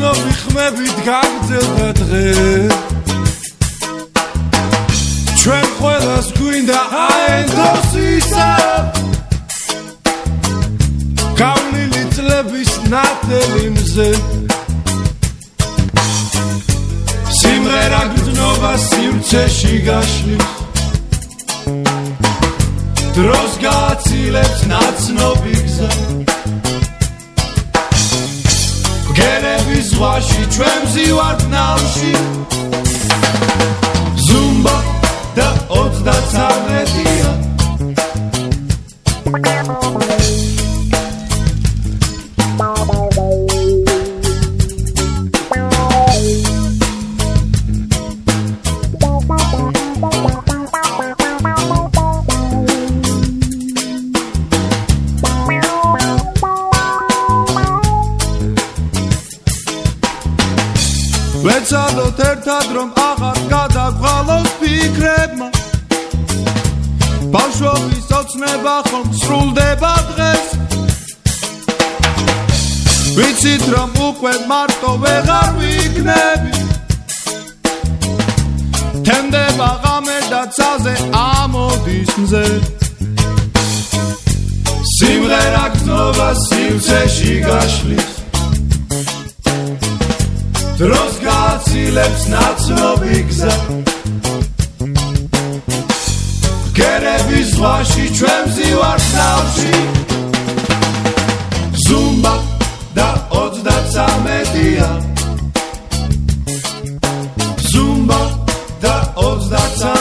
გრძნობი ხმებით გაგრძელდა დღე ჩვენ ყველას გვინდა აენდოს ისა გავლილი წლების ნათელი მზე სიმღერა გრძნობა სივრცეში გაშლის დროს გააცილებს ნაცნობი გზა ბგერების ზღვაში ჩვენ მზივართ ნავში ზუმბა და 33-ია ვეცადოთ ერთად რომ აღარ გადაგვღალოს ფიქრებმა ბავშვობის ოცნება ხომ სრულდება დღეს ვიცით რომ უკვე მარტო ვეღარ ვიქნები თემდება ღამე და ცაზე ამოდის მზე სიმღერა გრძნობა სივრცეში გაშლის დროს გააცილებს ნაცნობი გზა ბგერების ზღვაში ჩვენ მზივართ ნავში ზუმბა და 33-ია ზუმბა და 33